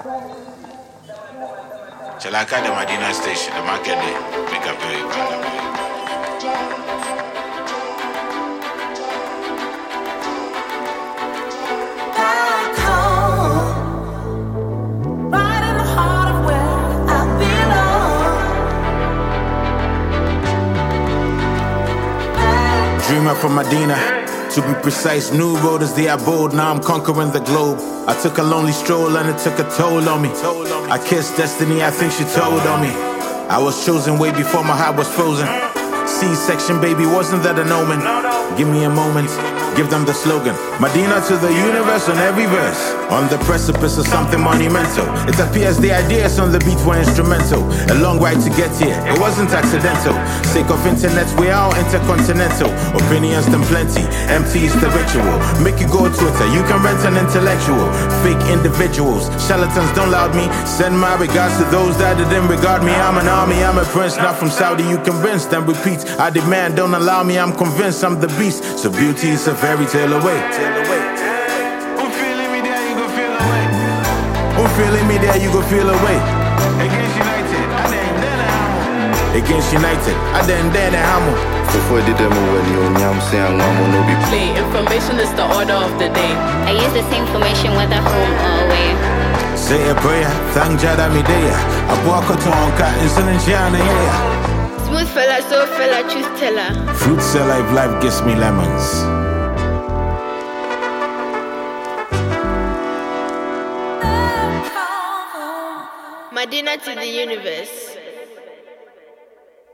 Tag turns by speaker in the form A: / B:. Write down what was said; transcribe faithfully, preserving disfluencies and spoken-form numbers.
A: Chalaka the Medina station, the market day. Make up very bad.
B: Dreamer from Medina, to be precise, new road as they are bold, now I'm conquering the globe. I took a lonely stroll and it took a toll on me. I kissed destiny, I think she told on me. I was chosen way before my heart was frozen. C-section, baby, wasn't that an omen? Give me a moment, give them the slogan. Medina to the universe on every verse. On the precipice of something monumental. It appears the ideas on the beat were instrumental. A long ride to get here, it wasn't accidental. Sake of internet, we are all intercontinental. Opinions them plenty, empty is the ritual. Make you go Twitter, you can rent an intellectual. Fake individuals, charlatans don't loud me. Send my regards to those that didn't regard me. I'm an army, I'm a prince, not from Saudi. You convince, then repeat. I demand, don't allow me, I'm convinced I'm the beast. So beauty is a fairy tale away.
A: Who feeling me there, you gon' feel away.
B: Who feeling me there, you gon' feel away.
A: Against United, I didn't dare hammer.
B: Against United, I didn't dare hammer.
C: Before the demo when you nyam say I'm no be
D: play. Information is the order of the day.
E: I use the same information whether home or away.
B: Say a prayer, thank Jada Midea. I walk a tonka, incident Jana, yeah.
F: Smooth fella, so fella, truth teller.
B: Fruit seller, if life gives me lemons.
F: Medina to the universe.